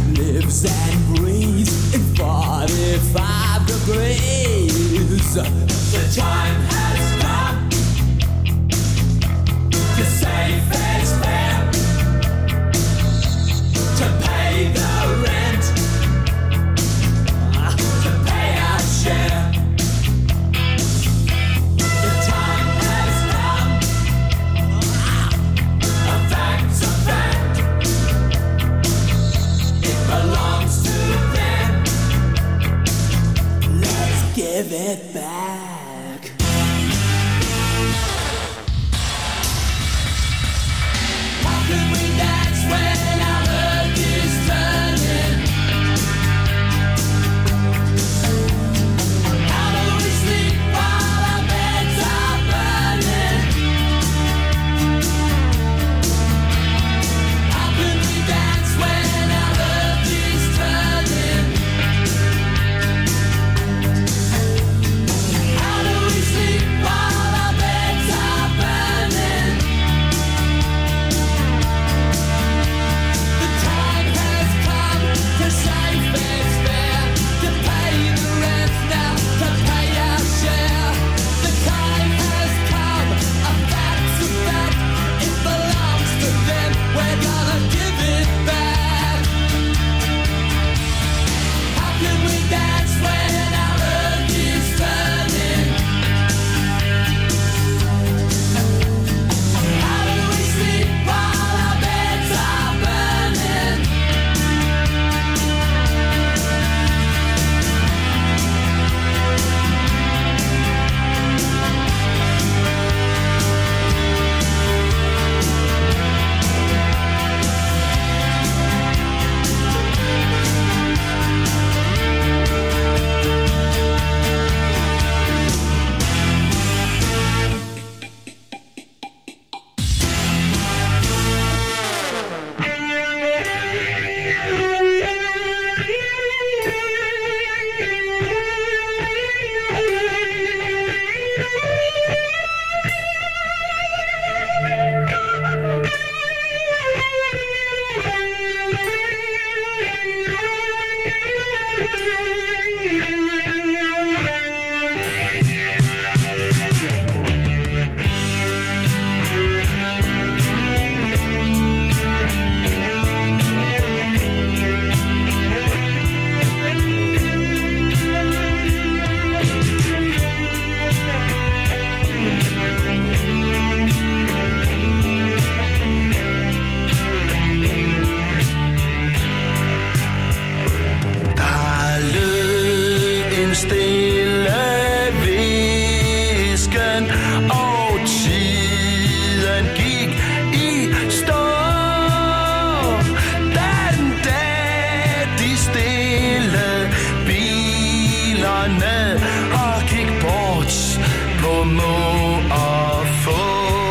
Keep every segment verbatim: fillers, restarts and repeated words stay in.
lives and breathes in forty-five degrees. The time has come to say fair's fair, to pay the rent, to pay our share. The time has come, a fact's a fact, it belongs to them. Let's give it back. How can we dance when our earth is turning? How do we sleep while our beds are burning? How can we dance when our earth is turning? How do we sleep while our beds are burning? The time has come to say fair's fair, to pay the rent now, to pay our share. The time has come, a fact's a fact, it belongs to them, we're gonna give it back. How can we dance when our earth is turning? How do we sleep while our beds are burning? Der lød en stille hvisken, og tiden gik i stå. Den dag de stille bilerne og gik bort på må og få.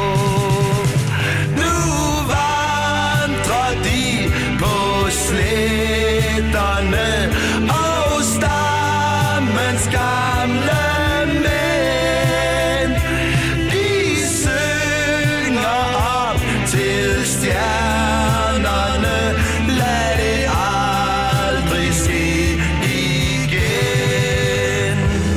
Nu vandrer de på sletterne og stammens gamle mænd. De synger op til stjernerne, lad det aldrig ske igen.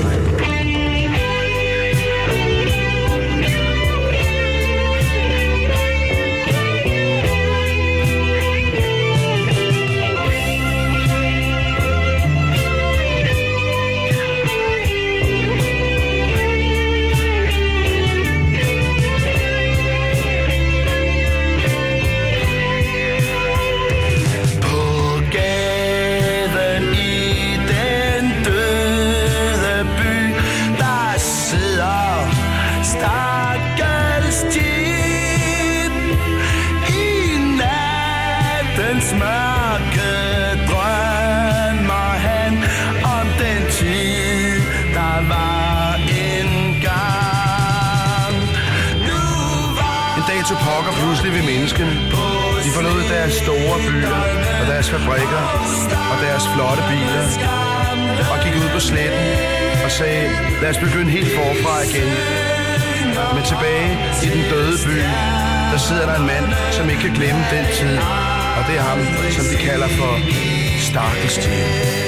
På gaden i den døde by, der sidder stakkels Jim. I nattens mørke drømmer han om den tid, der var engang. Nu var En dag tog pokker pludselig ved menneskene. De forlod deres store byer og deres fabrikker og deres flotte biler og gik ud på sletten og sagde, lad os begynde helt forfra igen. Men tilbage i den døde by, der sidder der en mand, som ikke kan glemme den tid. Og det er ham, som de kalder for stakkels djævel.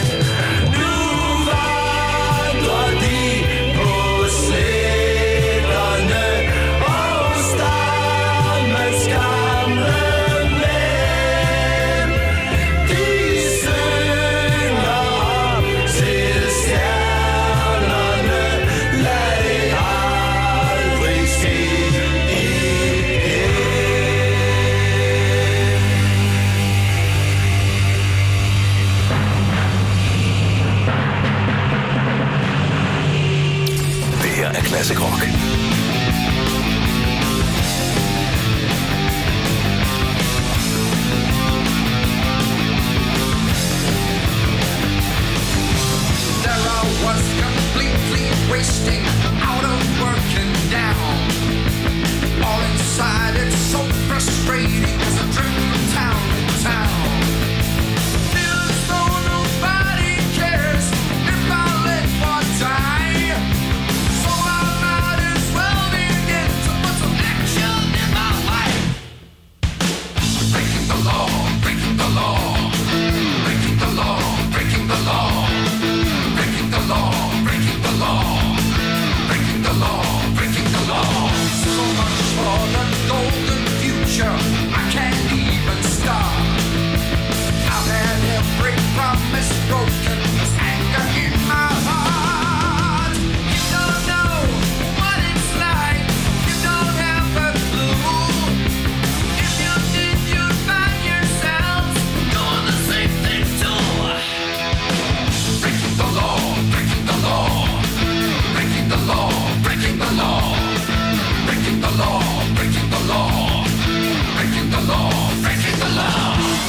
Classic rock. There I was completely wasting, out of working down. All inside it's so frustrating as I drift from town to town. Feels though nobody cares if I live or die. So I might as well begin to put some action in my life. Breaking the law, breaking the law, breaking the law, breaking the law, breaking the law, breaking the law, breaking the law, breaking the law. So much for the golden future, I can't even start. I've had every promise broken, there's anger in my heart. You don't know what it's like, you don't have a clue. If you did, you'd find yourself doing the same thing too. Breaking the law, breaking the law, breaking the law, breaking the law, breaking the law, breaking the law, breaking the law, breaking the law.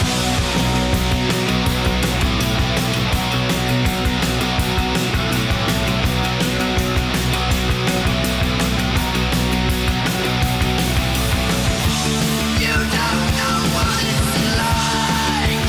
You don't know what it's like.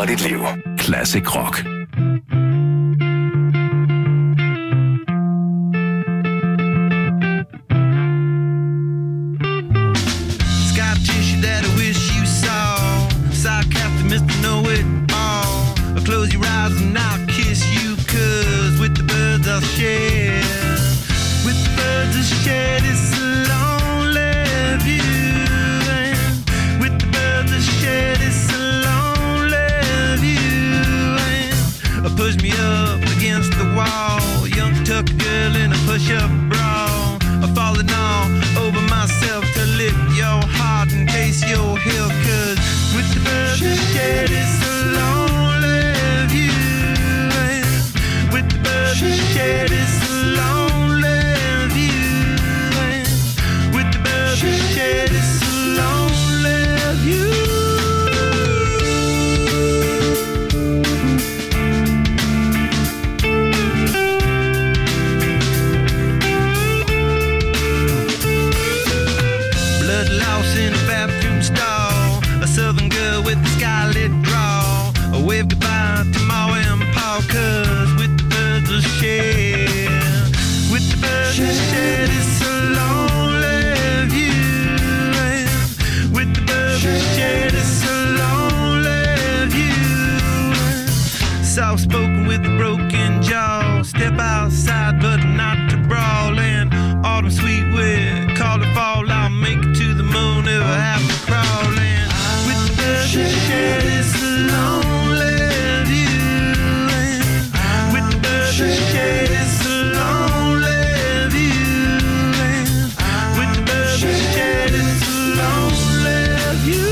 dit liv. Classic Rock. Close your eyes and I'll kiss you, cause with the birds I'll share. With the birds I'll share this lonely view. And with the birds I'll share this lonely view. And push me up against the wall, young tuck girl in a push-up bra. I'm falling all over myself to lift your heart in case you're here, cause with the birds I'll share this lonely. Share this lonely view. With the birds we share this lonely view. Blood loss in a bathroom stall, a southern girl with a skylit draw. A wave goodbye to Ma and Pa, cause with the share, with the birds we share this lonely view. With the birds we share this lonely view. Soft spoken with a broken jaw, step outside but not to brawl. And autumn sweet with call it fall, I'll make it to the moon if I have to crawl. And with the birds we share this lonely share this lonely view. With the birds we share this lonely view.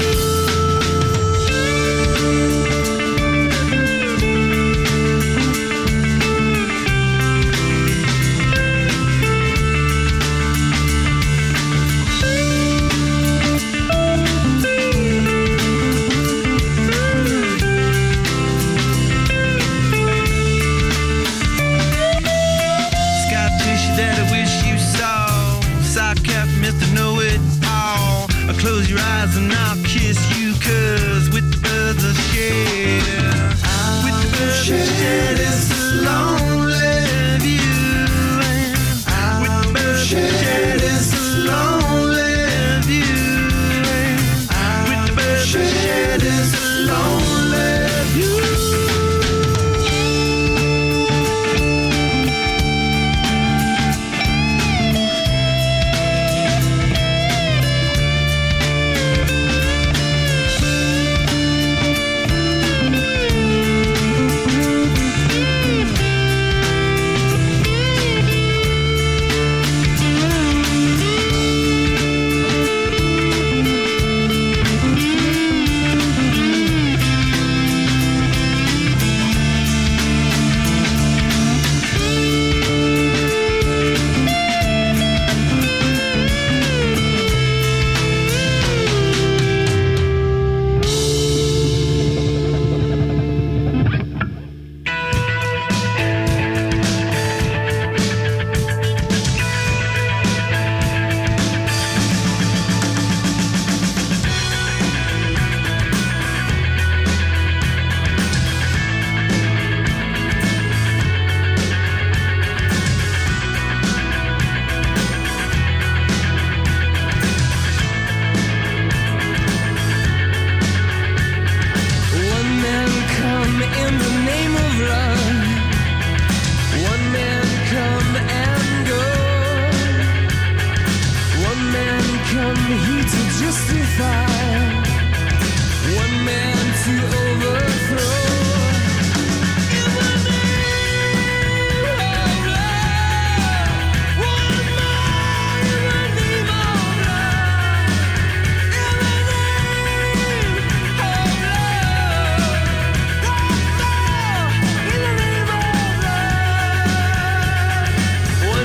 Close your eyes and I'll kiss you, cause with the birds I'll share. With the birds I'll share this lonely view. With the birds I'll share this lonely view. With the birds I'll share this lonely view.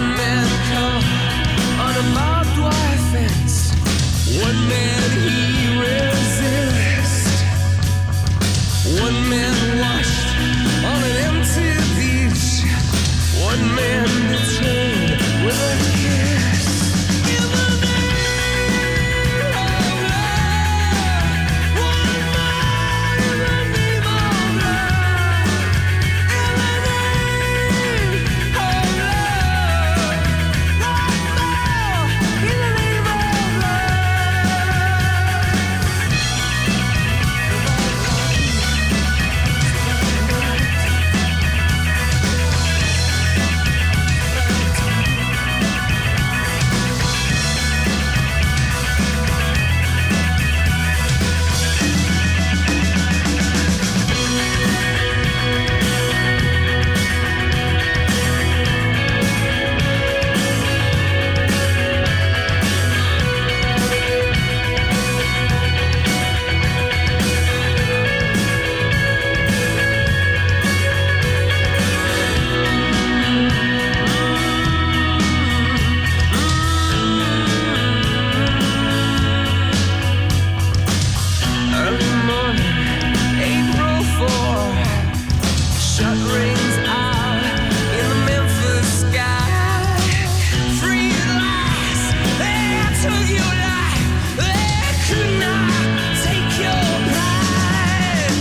One man, he shut rings out in the Memphis sky. Free lies, they took your life, they could not take your pride.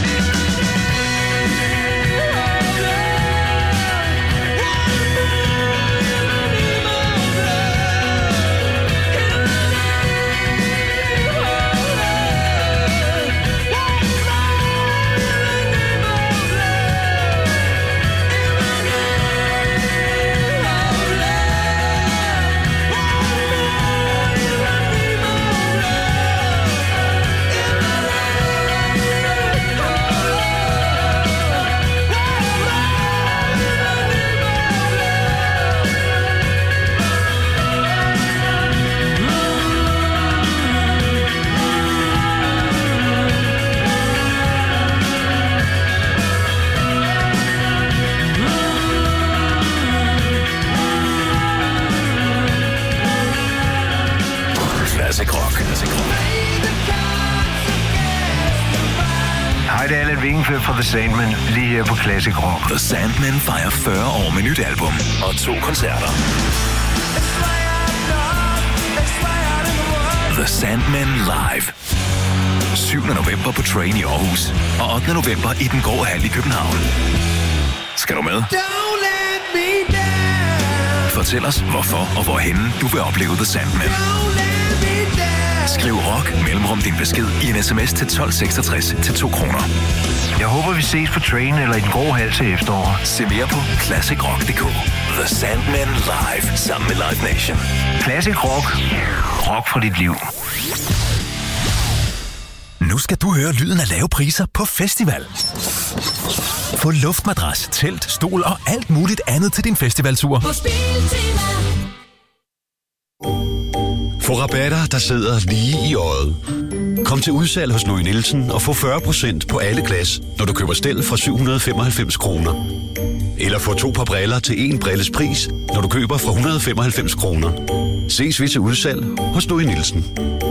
Classic Rock. Hej, det er Allan Vingenfeldt fra The Sandman, lige her på Classic Rock. The Sandman fejrer fyrre år med nyt album og to koncerter. The Sandman Live. syvende november på Train i Aarhus og ottende november i Den Grå Hal i København. Skal du med? Fortæl os, hvorfor og hvorhenne du vil opleve The Sandman. Skriv rock mellemrum din besked i en sms til tolv seksogtres til to kroner. Jeg håber, vi ses på Train eller i Den Grå Hal til efterår. Se mere på classic rock punktum d k. The Sandman Live sammen med Live Nation. Classic Rock. Rock fra dit liv. Nu skal du høre lyden af lave priser på festival. Få luftmadras, telt, stol og alt muligt andet til din festivaltur. På Biltema. Få rabatter, der sidder lige i øjet. Kom til udsalg hos Louis Nielsen og få fyrre procent på alle glas, når du køber stel fra syv hundrede femoghalvfems kroner. Eller få to par briller til en brilles pris, når du køber fra et hundrede og femoghalvfems kroner. Ses vi til udsalg hos Louis Nielsen.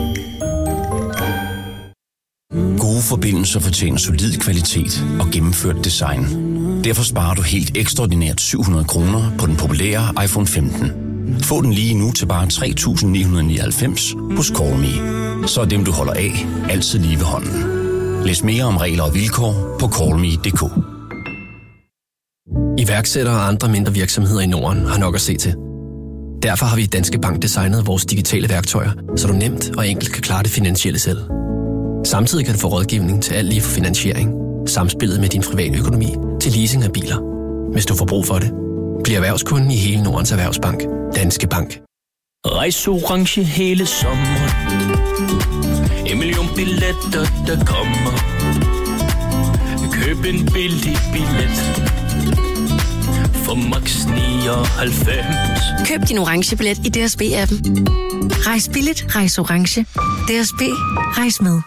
Gode forbindelser fortjener solid kvalitet og gennemført design. Derfor sparer du helt ekstraordinært syv hundrede kroner på den populære iPhone femten. Få den lige nu til bare tre tusind ni hundrede nioghalvfems hos CallMe. Så er dem, du holder af, altid lige ved hånden. Læs mere om regler og vilkår på call me punktum d k. Iværksættere og andre mindre virksomheder i Norden har nok at se til. Derfor har vi i Danske Bank designet vores digitale værktøjer, så du nemt og enkelt kan klare det finansielle selv. Samtidig kan du få rådgivning til alt lige fra finansiering, samspillet med din private økonomi til leasing af biler. Hvis du får brug for det, bliv erhvervskunden i hele Nordens Erhvervsbank. Danske Bank. Rejse orange hele sommeren. En million billetter, der kommer. Køb en billig billet for max nioghalvfems. Køb din orange billet i D S B-appen. Rejs billigt, rejs orange. D S B, rejs med.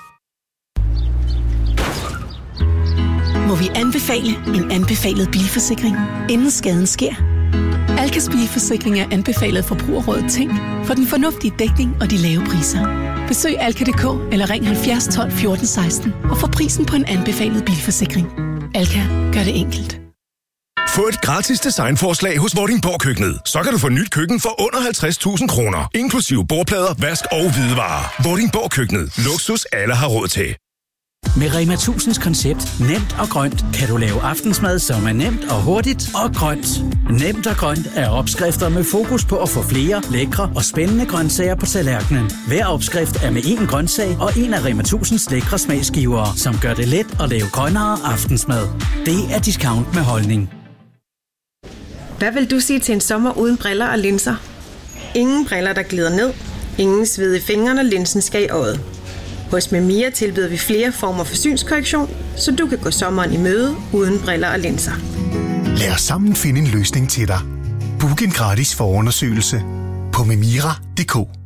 Må vi anbefale en anbefalet bilforsikring, inden skaden sker? Alkas bilforsikring er anbefalet Forbrugerrådet Tænk for den fornuftige dækning og de lave priser. Besøg alka punktum d k eller ring halvfjerds tolv fjorten seksten og få prisen på en anbefalet bilforsikring. Alka gør det enkelt. Få et gratis designforslag hos Vordingborg Køkkenet. Så kan du få nyt køkken for under halvtreds tusind kroner, inklusive bordplader, vask og hvidevarer. Vordingborg Køkkenet. Luksus alle har råd til. Med Rema tusind's koncept Nemt og Grønt kan du lave aftensmad, som er nemt og hurtigt og grønt. Nemt og Grønt er opskrifter med fokus på at få flere lækre og spændende grøntsager på tallerkenen. Hver opskrift er med én grøntsag og en af Rema tusind's lækre smagsgivere, som gør det let at lave grønnere aftensmad. Det er discount med holdning. Hvad vil du sige til en sommer uden briller og linser? Ingen briller, der glider ned. Ingen sved i fingrene, og linsen skal i øjet. Hos Memia tilbyder vi flere former for synskorrektion, så du kan gå sommeren i møde uden briller og linser. Lad os sammen finde en løsning til dig. Book en gratis forundersøgelse på memira punktum d k.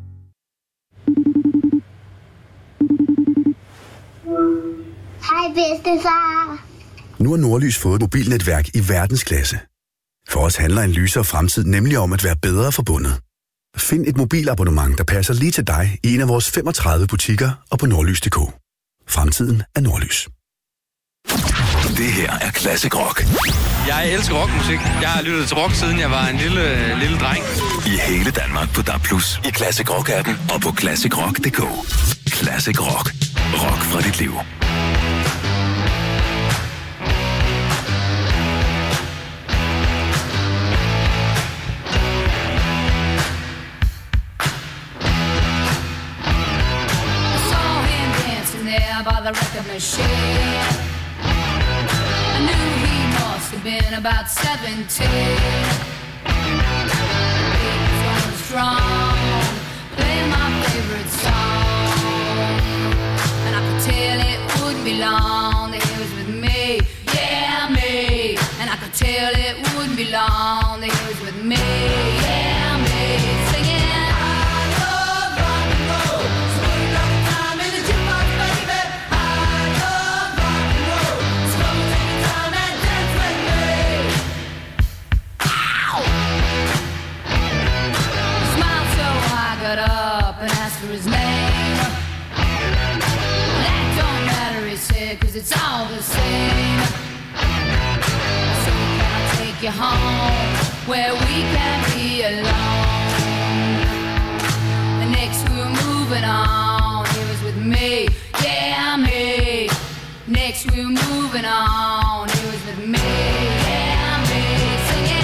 Hej bedstefar. Nu har Nordlys fået et mobilnetværk i verdensklasse. For os handler en lysere fremtid nemlig om at være bedre forbundet. Find et mobilabonnement, der passer lige til dig i en af vores femogtredive butikker og på nordlys punktum d k. Fremtiden er Nordlys. Det her er Classic Rock. Jeg elsker rockmusik. Jeg har lyttet til rock, siden jeg var en lille, lille dreng. I hele Danmark på D A B plus, i Classic Rock-appen og på classic rock punktum d k. Classic Rock. Rock fra dit liv. By the record machine, I knew he must have been about seventeen. He was going strong, playing my favorite song, and I could tell it wouldn't be long that he was with me, yeah me. And I could tell it wouldn't be long that he was with me, yeah me. Singing. Got up and asked for his name. That don't matter, he said, cause it's all the same. So can I take you home where we can be alone? The next we were moving on, he was with me, yeah me. Next we were moving on, he was with me, yeah me. Singing.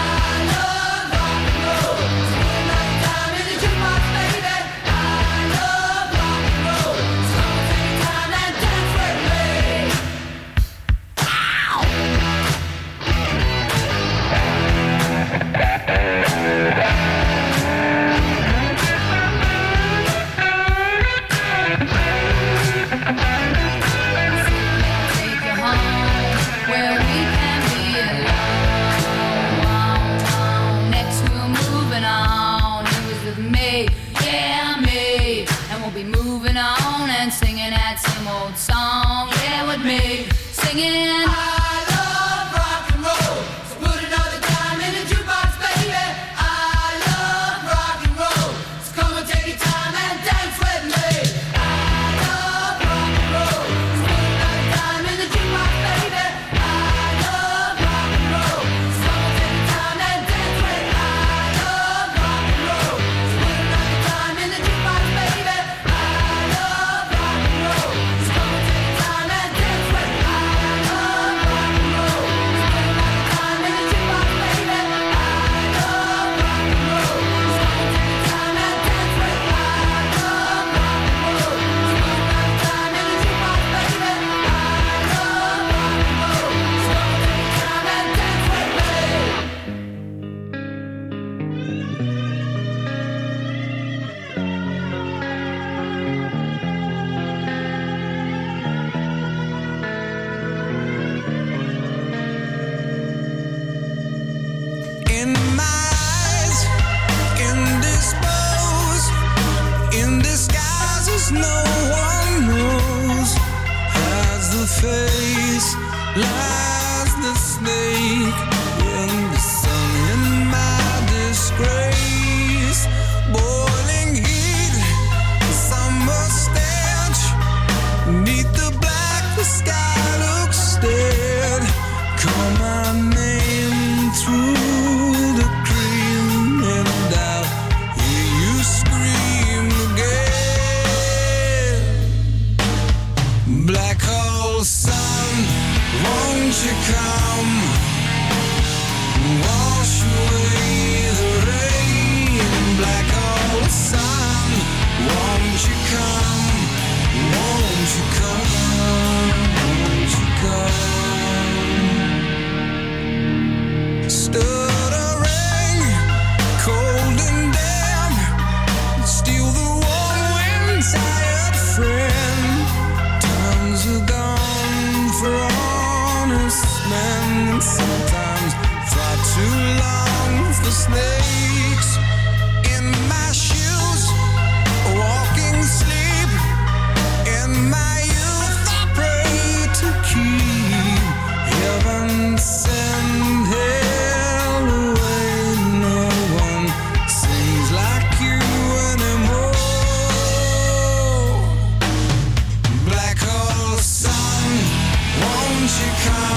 Singing that same old song, yeah, with me, singing. I love rock and roll, so put another dime in the jukebox, baby. I love rock and roll, so come and take your time and dance with me. I love rock and roll, so put another dime in the jukebox, baby. I love rock and roll, so come and take your time and dance with me. I love rock and roll, so put another dime in the jukebox, baby. No one knows. Has the face, lies the snake in the sun. In my disgrace, boiling heat, summer stench. Neath the black, the sky looks dead. Call my name through the cream, and I'll hear you scream again. Black hole sun, won't you come? Wash away the rain. Black hole sun, won't you come? Won't you come? Won't you come? Stood a ring, cold and damp. Steal the warm wind, tired friend. Are gone for honest men, and sometimes far too long for snakes. In my shoes, walking sleep. In my youth, I pray to keep heaven send hell away. No one sings like you anymore. Black hole sun, won't you come?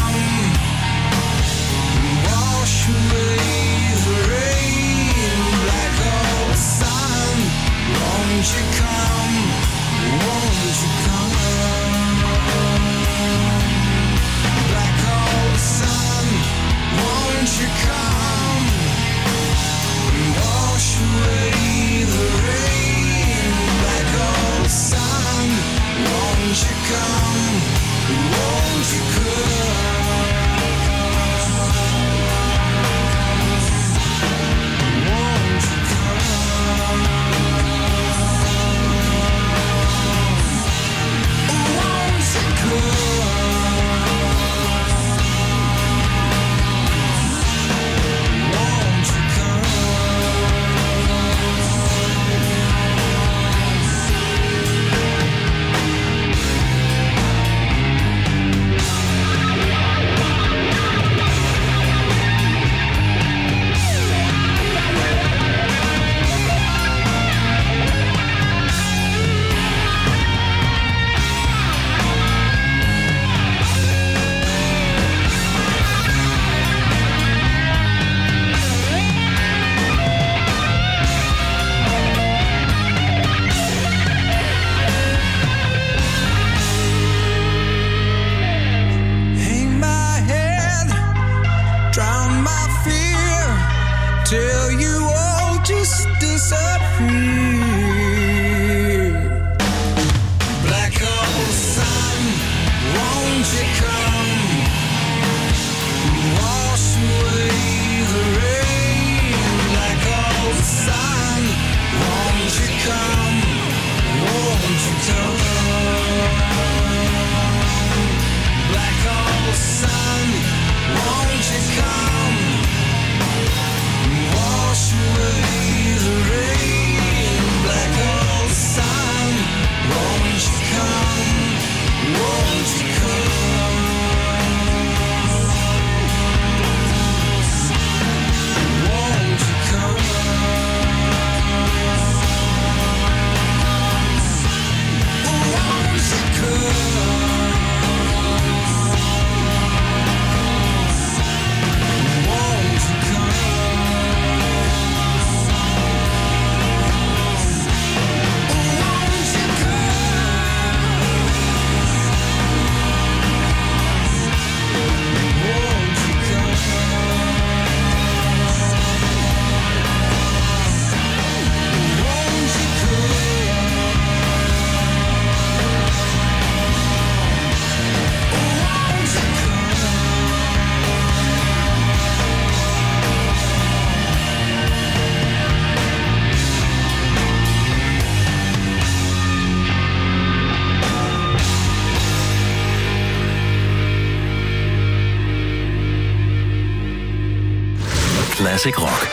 Classic Rock.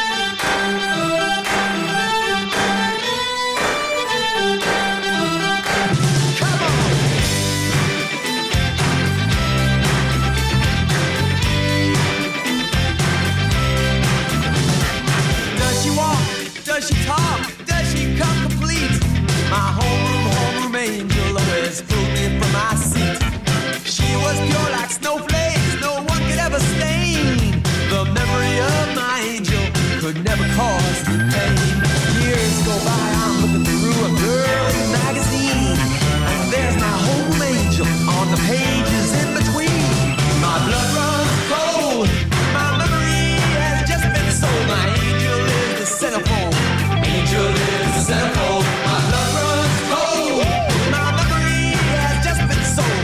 Does she walk? Does she talk? Does she come complete? My homeroom, homeroom angel always pulled me from my seat. She was pure like snowflakes, no one could ever stain. The memory of my angel could never cause pain. Years go by, I'm looking through a girl's magazine, and there's my homeroom angel on the pages in between. My blood runs cold, my memory has just been sold. My angel is the centerfold, angel is the centerfold. My blood runs cold, my memory has just been sold.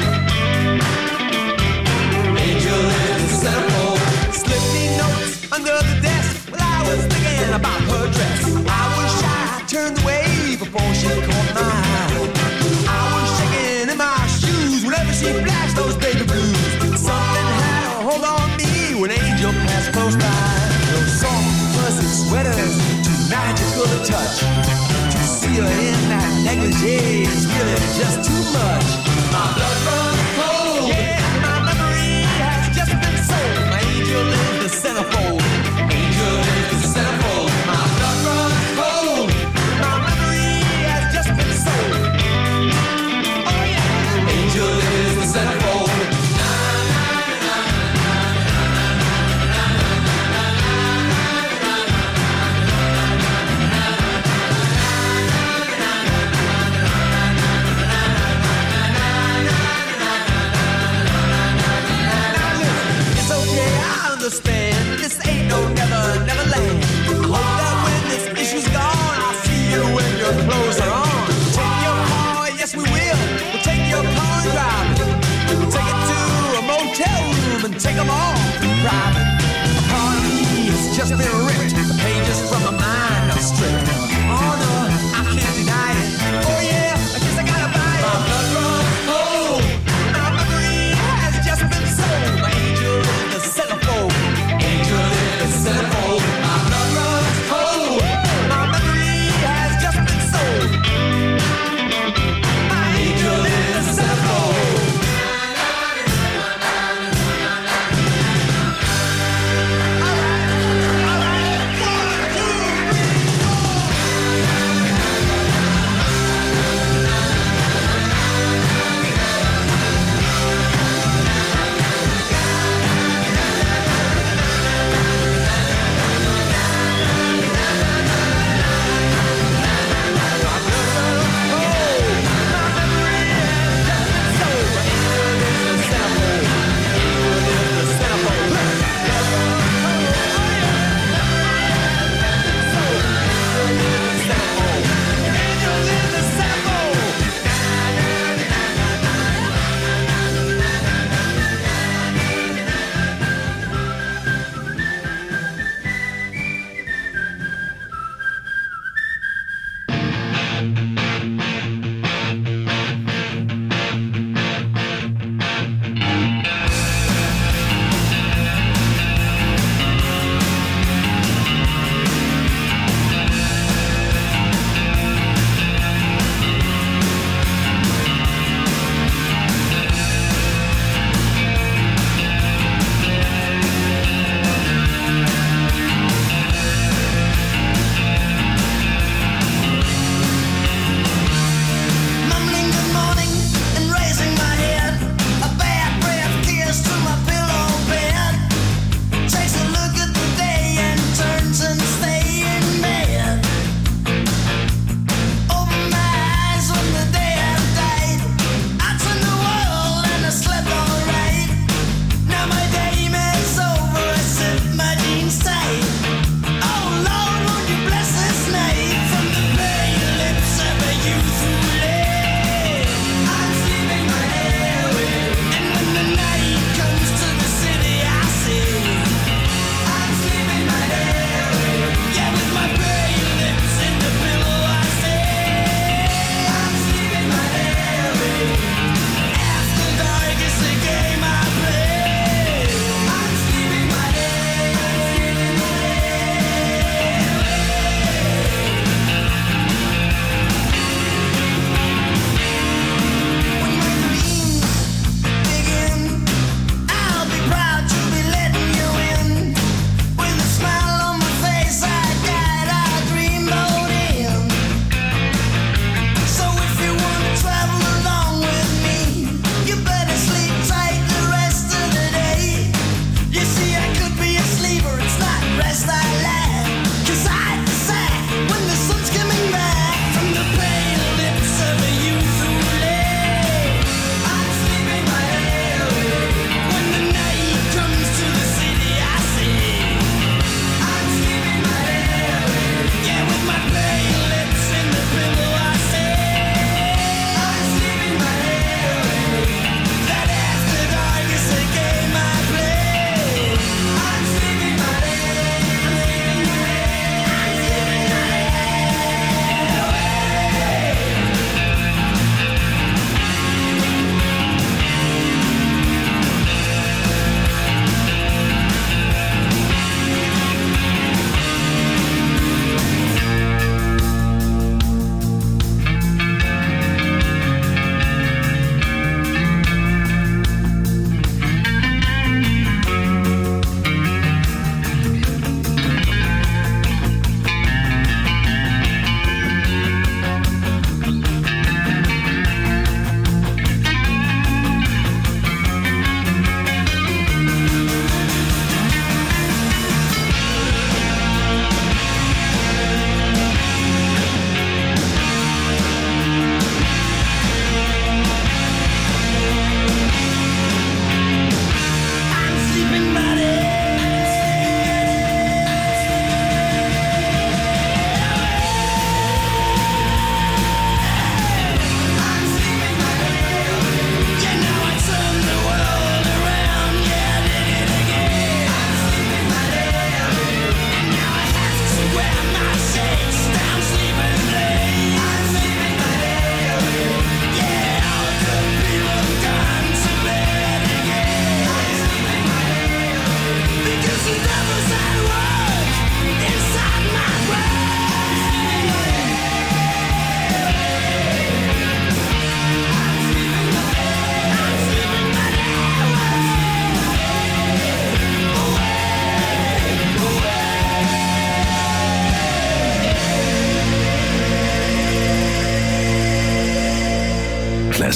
Angel is the centerfold. Slipped me notes under the desk while I was thinking about her dress. I was shy, turned away before she caught my eye. I was shaking in my shoes whenever she flashed those baby blues. Something had a hold on me when Angel passed close by. Those soft, fuzzy sweaters, too magical to touch. To see her in that negligee is really just too much. My blood runs cold. Yeah, my memory has just been sold. My angel is the centerfold. Angel is the centerfold. My blood runs cold. My memory has just been sold. Oh yeah. Angel is the centerfold. It's okay, I understand. This ain't no never, never land. I hope that when this issue's gone, I'll see you when your clothes are on. Take your car, yes we will. We'll take your car and drive it. We'll take it to a motel room and take them all private. A part of me has just been ripped. The pages from my mind are stripped. Oh no, I can't deny it. Oh yeah, I guess I gotta buy it. My blood runs cold. My memory has just been sold. My angel is the centerfold. Angel is the centerfold.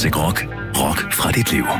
Classic Rock. Rock fra dit liv.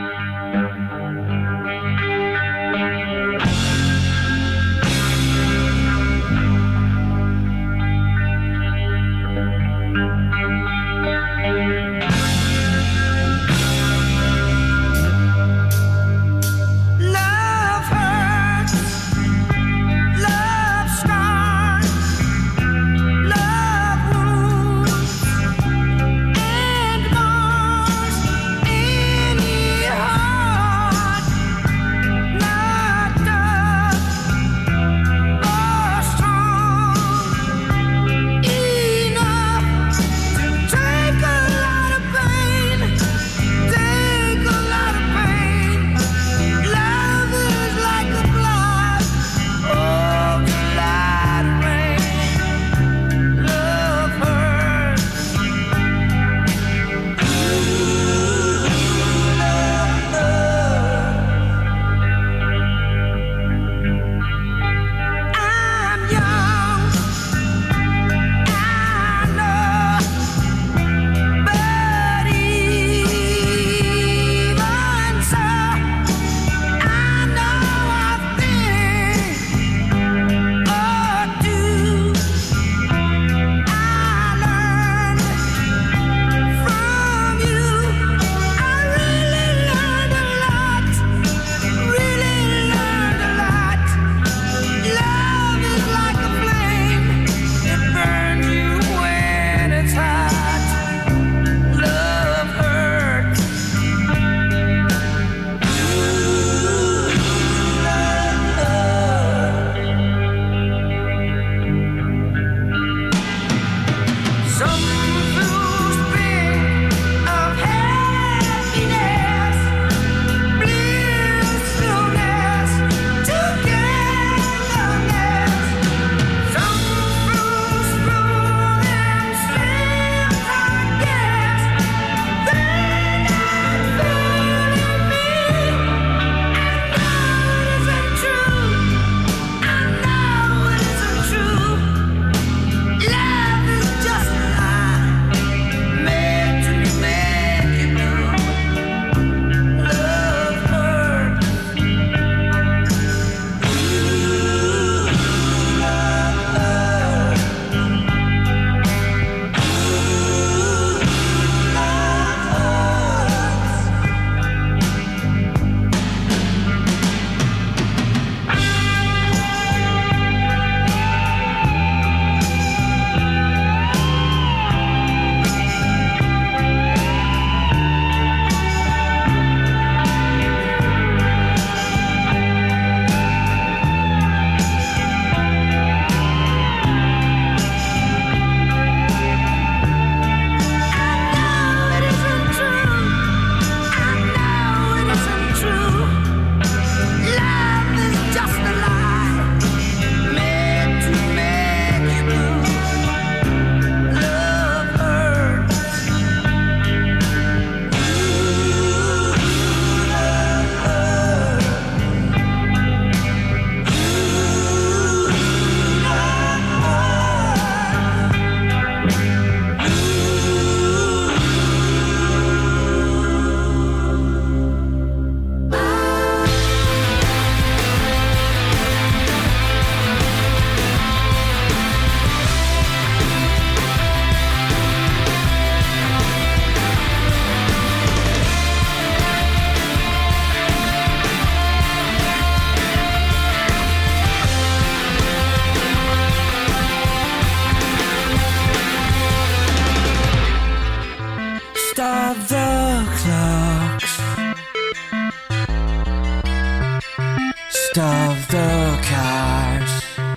Stop the cars.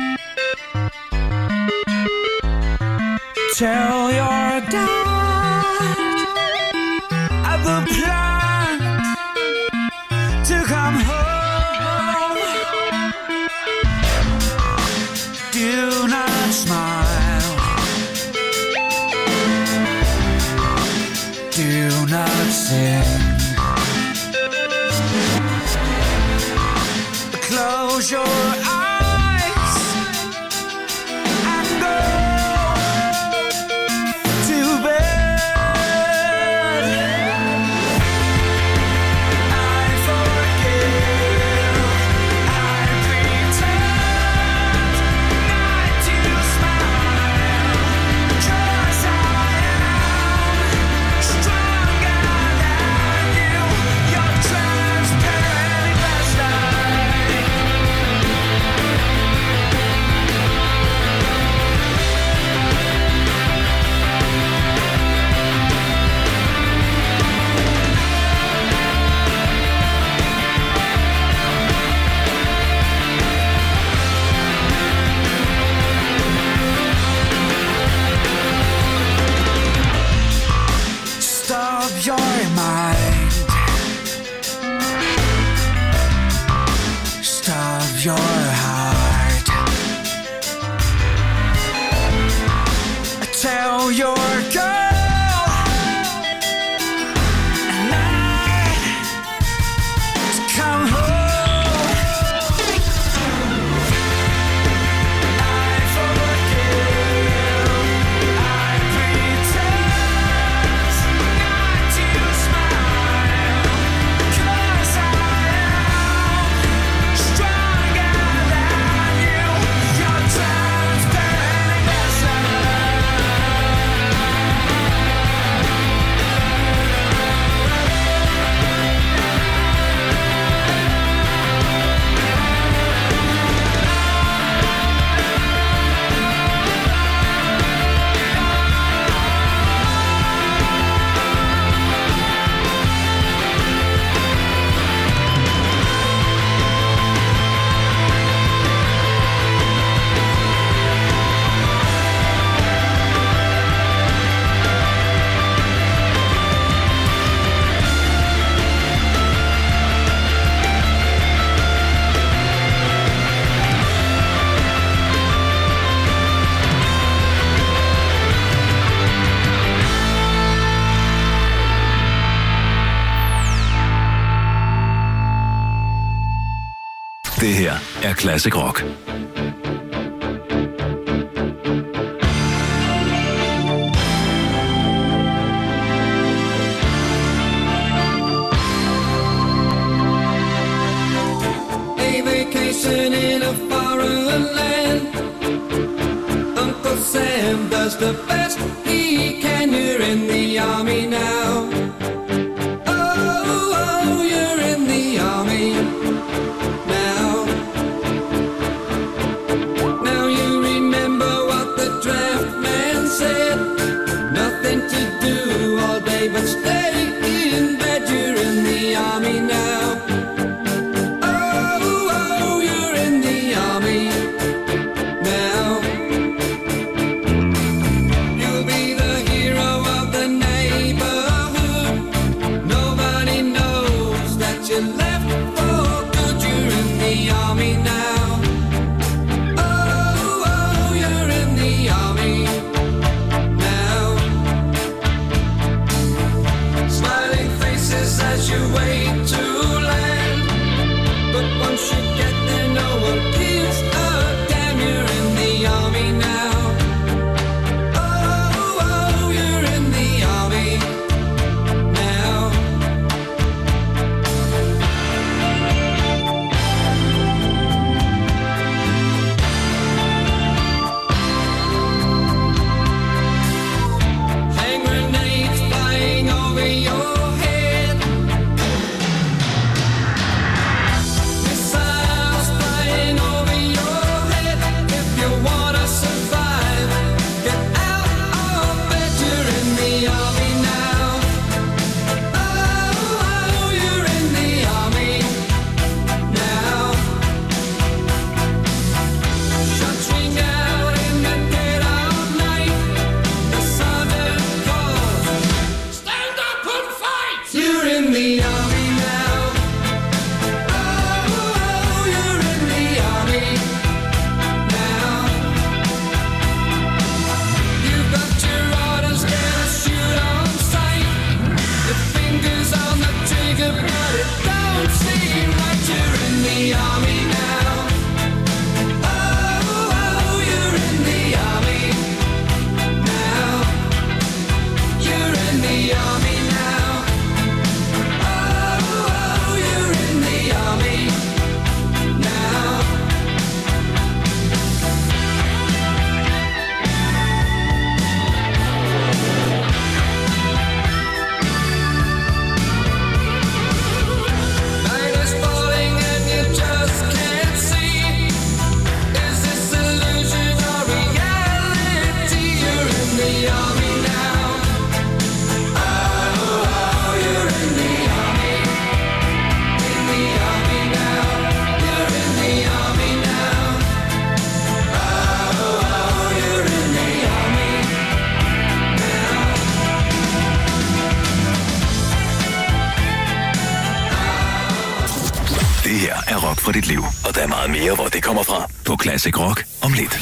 Tell your dad at the plant to come home. Do not smile. Do not sing. Close your eyes and go to bed. your heart. Tell your girl tonight to come home. I forgive. I pretend not to smile, 'cause I am stronger than you. Your time's burning as Det her er Classic Rock. a vacation in a foreign land. Uncle Sam does the best he can. You're in the army now. Oh, oh, you're in the army now. Now you remember what the draft man said. Nothing to do all day but stay in bed. You're in the army now. Oh, oh, you're in the army now. You'll be the hero of the neighborhood. Nobody knows that you left for good. You're in the army now. Oh, oh, you're in the army now. Smiling faces as you wait to land. But once you get there, no one gives a damn. You're in the army now. Oh, oh, you're in the army now. Hand grenades flying over your head. Missiles flying over your head. If you wanna survive, get out of bed. You're in the army now. Oh, oh, you're in the army now. Shots ring out in the dead of night. The sergeant calls, stand up and fight. You're in the army now. Oh, oh, you're in the army now. You've got your orders, get a shoot on sight. Your fingers on the trigger, but it don't seem right. You're in the army now. Oh, oh, you're in the army now. You're in the army now. Oh, oh, you're in the army now. Night is falling and you just can't see. Is this illusion or reality? You're in the army now. Oh, oh, you're in the army. In the army now. You're in the army now. Oh, oh, you're in the army now. Det her er Rock for dit liv, og der er meget mere, hvor det kommer fra. På Classic Rock om lidt.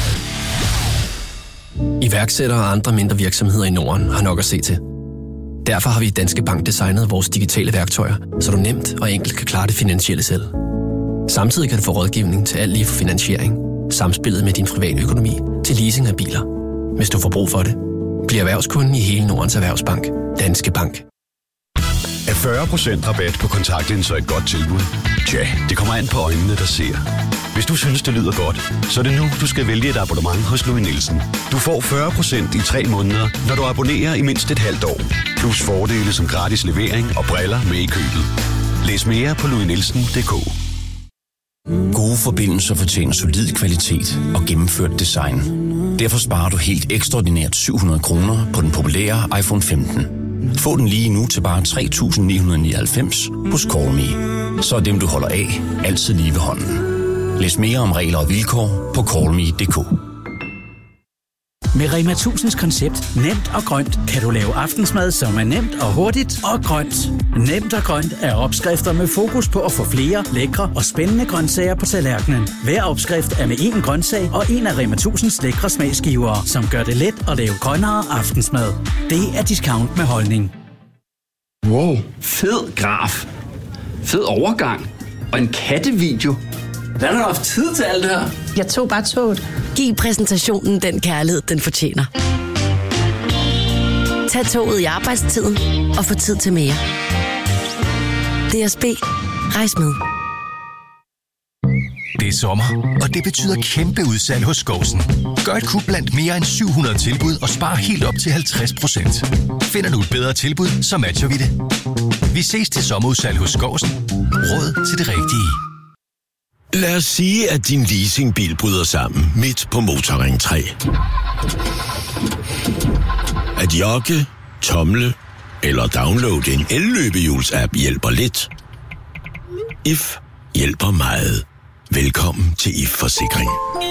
Iværksættere og andre mindre virksomheder i Norden har nok at se til. Derfor har vi i Danske Bank designet vores digitale værktøjer, så du nemt og enkelt kan klare det finansielle selv. Samtidig kan du få rådgivning til alt lige fra finansiering, samspillet med din private økonomi til leasing af biler. Hvis du får brug for det, bliv erhvervskunden i hele Nordens Erhvervsbank. Danske Bank. Er fyrre procent rabat på kontaktlinser et godt tilbud? Tja, det kommer an på øjnene, der ser. Hvis du synes, det lyder godt, så er det nu, du skal vælge et abonnement hos Louis Nielsen. Du får fyrre procent i tre måneder, når du abonnerer i mindst et halvt år. Plus fordele som gratis levering og briller med i købet. Læs mere på louis nielsen punktum d k. Gode forbindelser fortjener solid kvalitet og gennemført design. Derfor sparer du helt ekstraordinært syv hundrede kroner på den populære iPhone femten. Få den lige nu til bare tre tusind ni hundrede nioghalvfems hos Callme. Så er dem, du holder af, altid lige ved hånden. Læs mere om regler og vilkår på callme punktum d k. Med Rema tusinds koncept Nemt og Grønt kan du lave aftensmad, som er nemt og hurtigt og grønt. Nemt og Grønt er opskrifter med fokus på at få flere lækre og spændende grøntsager på tallerkenen. Hver opskrift er med én grøntsag og en af Rema tusinds lækre smagsgivere, som gør det let at lave grønnere aftensmad. Det er discount med holdning. Wow, fed graf. Fed overgang. Og en kattevideo. Hvordan har du haft tid til alt det her? Jeg tog bare toget. Giv præsentationen den kærlighed, den fortjener. Tag toget i arbejdstiden og få tid til mere. D S B. Rejs med. Det er sommer, og det betyder kæmpe udsalg hos Skousen. Gør et kub blandt mere end syv hundrede tilbud og spar helt op til halvtreds procent. Finder du et bedre tilbud, så matcher vi det. Vi ses til sommerudsalg hos Skousen. Råd til det rigtige. Lad os sige, at din leasingbil bryder sammen midt på Motorring tre. At jogge, tomle eller downloade en elløbehjuls-app hjælper lidt. I F hjælper meget. Velkommen til I F Forsikring.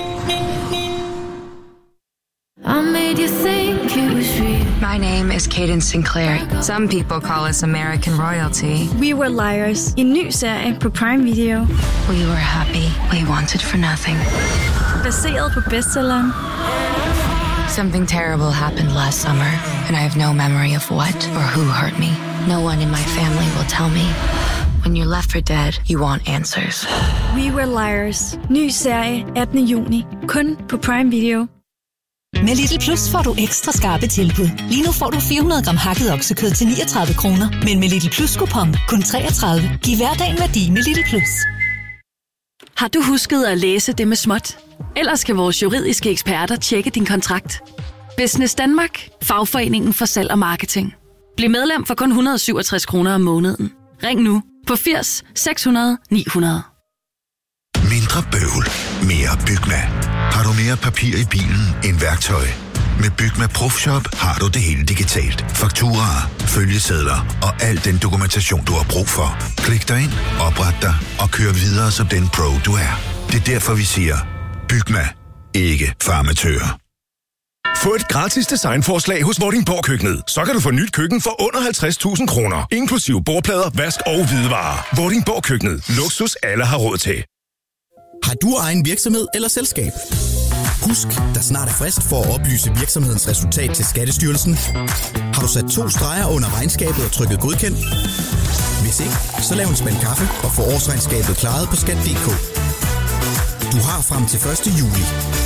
My name is Kaden Sinclair. Some people call us American royalty. We Were Liars. En ny serie på Prime Video. We were happy. We wanted for nothing. Baseret på bestselleren. Something terrible happened last summer, and I have no memory of what or who hurt me. No one in my family will tell me. When you're left for dead, you want answers. We Were Liars. Ny serie attende juni. Kun på Prime Video. Med Lidl Plus får du ekstra skarpe tilbud. Lige nu får du fire hundrede gram hakket oksekød til niogtredive kroner. Men med Lidl Plus-kupon kun treogtredive. Giv hverdagen værdi med Lidl Plus. Har du husket at læse det med småt? Ellers skal vores juridiske eksperter tjekke din kontrakt. Business Danmark. Fagforeningen for salg og marketing. Bliv medlem for kun et hundrede og syvogtres kroner om måneden. Ring nu på firs seks hundrede ni hundrede. Mindre bøvl. Mere Bygma. Har du mere papir i bilen end værktøj? Med Bygma ProFshop har du det hele digitalt. Fakturaer, følgesedler og al den dokumentation, du har brug for. Klik dig ind, opret dig og kør videre som den pro, du er. Det er derfor, vi siger, Bygma. Ikke for amatører. Få et gratis designforslag hos Vordingborg Køkkenet. Så kan du få nyt køkken for under halvtreds tusind kroner. Inklusiv bordplader, vask og hvidevarer. Vordingborg Køkkenet. Luksus alle har råd til. Har du egen virksomhed eller selskab? Husk, der snart er frist for at oplyse virksomhedens resultat til Skattestyrelsen. Har du sat to streger under regnskabet og trykket godkendt? Hvis ikke, så lav en spand kaffe og få årsregnskabet klaret på skat punktum d k. Du har frem til første juli.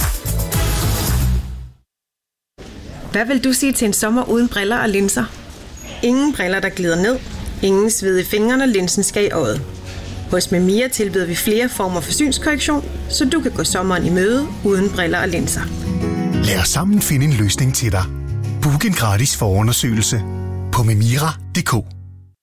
Hvad vil du sige til en sommer uden briller og linser? Ingen briller, der glider ned. Ingen sved i fingrene, og linsen skal i øjet. Hos Memia tilbyder vi flere former for synskorrektion, så du kan gå sommeren i møde uden briller og linser. Lad os sammen finde en løsning til dig. Book en gratis forundersøgelse på memira punktum d k.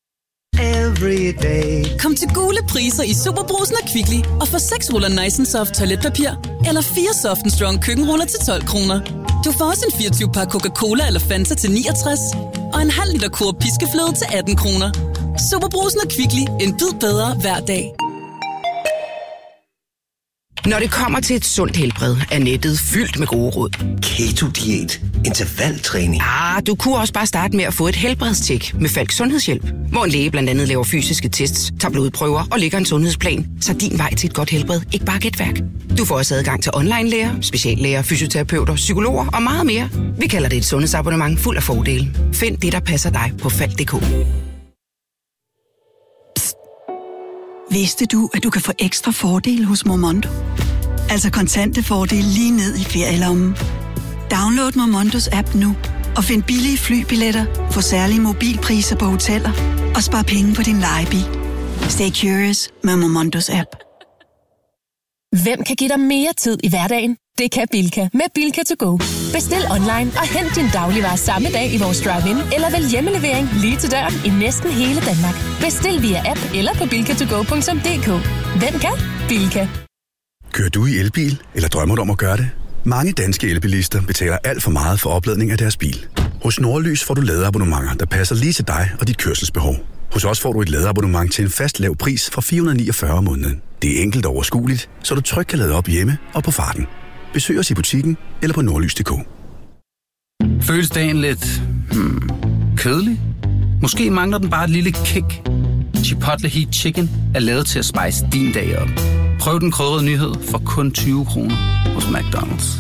Kom til gule priser i Superbrugsen og Kvickly og få seks ruller Nice and Soft toiletpapir eller fire Soft and Strong køkkenruller til tolv kroner. Du får også en fireogtyve pakke Coca-Cola eller Fanta til niogtres og en halv liter Coop piskefløde til atten kroner. Superbrugsen og Kvickly. En bid bedre hver dag. Når det kommer til et sundt helbred, er nettet fyldt med gode råd. Keto-diæt, intervaltræning. Ah, du kunne også bare starte med at få et helbredstjek med Falk Sundhedshjælp, hvor en læge blandt andet laver fysiske tests, tager blodprøver og lægger en sundhedsplan, så din vej til et godt helbred ikke bare er gætværk. Du får også adgang til online-læger, speciallæger, fysioterapeuter, psykologer og meget mere. Vi kalder det et sundhedsabonnement fuld af fordele. Find det, der passer dig på falk punktum d k. Vidste du, at du kan få ekstra fordele hos Momondo? Altså kontante fordele lige ned i ferielommen. Download Momondos app nu og find billige flybilletter, få særlige mobilpriser på hoteller og spar penge på din lejebil. Stay curious med Momondos app. Hvem kan give dig mere tid i hverdagen? Det kan Bilka med Bilka to go. Bestil online og hent din dagligvarer samme dag i vores drive-in, eller vælg hjemmelevering lige til døren i næsten hele Danmark. Bestil via app eller på bilka to go punktum d k. Hvem kan? Bilka. Kører du i elbil, eller drømmer du om at gøre det? Mange danske elbilister betaler alt for meget for opladning af deres bil. Hos Nordlys får du ladeabonnementer, der passer lige til dig og dit kørselsbehov. Hos os får du et ladeabonnement til en fast lav pris fra fire hundrede niogfyrre om måneden. Det er enkelt og overskueligt, så du trygt kan lade op hjemme og på farten. Besøg os i butikken eller på nordlys punktum d k. Føles dagen lidt hmm, kedelig? Måske mangler den bare et lille kick. Chipotle Heat Chicken er lavet til at spice din dag op. Prøv den krydrede nyhed for kun tyve kroner hos McDonald's.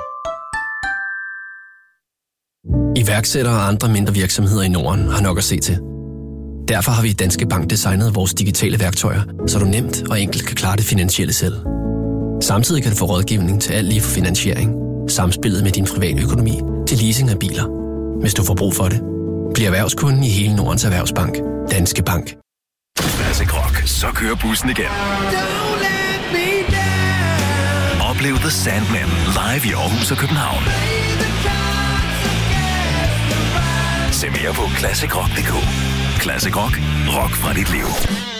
Iværksættere og andre mindre virksomheder i Norden har nok at se til. Derfor har vi i Danske Bank designet vores digitale værktøjer, så du nemt og enkelt kan klare det finansielle selv. Samtidig kan du få rådgivning til alt lige fra finansiering, samspillet med din private økonomi til leasing af biler. Hvis du får brug for det, bliv erhvervskunden i hele Nordens Erhvervsbank. Danske Bank. Classic Rock, så kører bussen igen. Oplev The Sandman live i Aarhus og København. Se mere på classic rock punktum d k. Classic Rock. Rock fra dit liv.